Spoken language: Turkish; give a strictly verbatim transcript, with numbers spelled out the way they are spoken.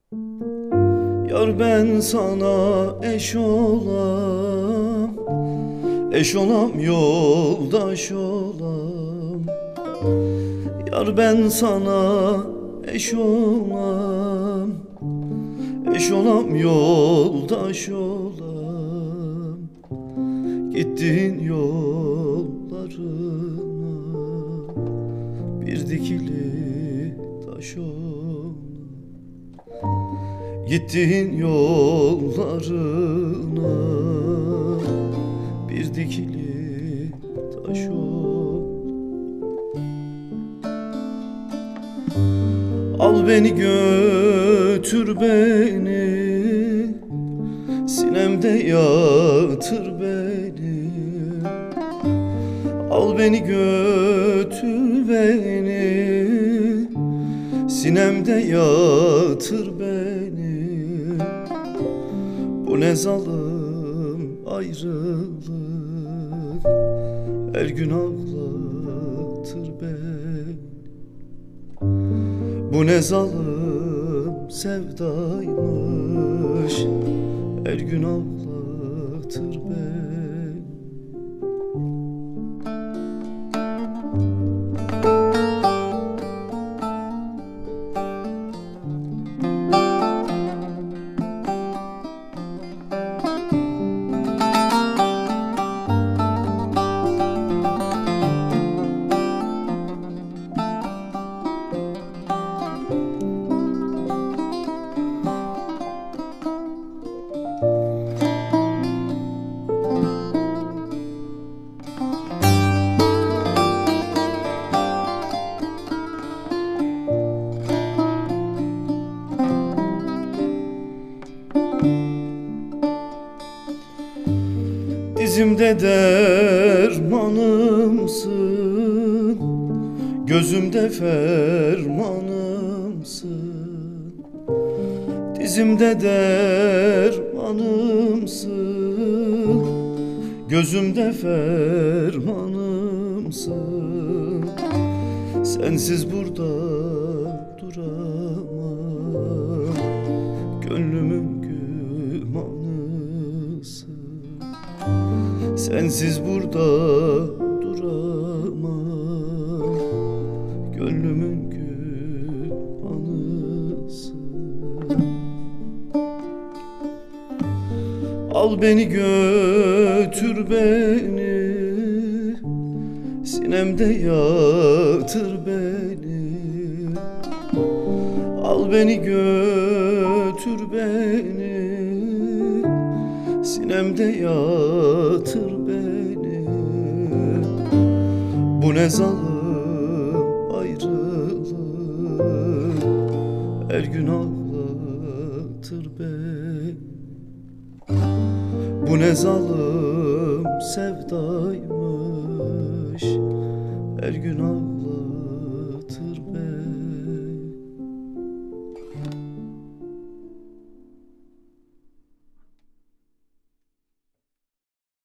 Yar ben sana eş olam, eş olam yoldaş olam. Yar ben sana eş olam, eş olam yoldaş olam. Gittiğin yollarına bir dikili taş olam. Gittiğin yollarına bir dikili taş ol. Al beni götür beni, sinemde yatır beni. Al beni götür beni, sinemde yatır beni. Bu ne zalim ayrılık, her gün ağlatır beni. Bu ne zalim sevdaymış, her gün ağlatır beni. Dizimde dermanımsın, gözümde fermanımsın. Dizimde dermanımsın, gözümde fermanımsın. Sensiz burada duramam, gönlümün gümanısın. Sensiz burada duramam, gönlümün gümanısın. Al beni götür beni, sinemde yatır beni. Al beni götür beni, sinemde yatır beni. Bu ne zalim ayrılık, her gün ağlatır beni. Bu ne zalim sevdaymış, her gün ağlatır.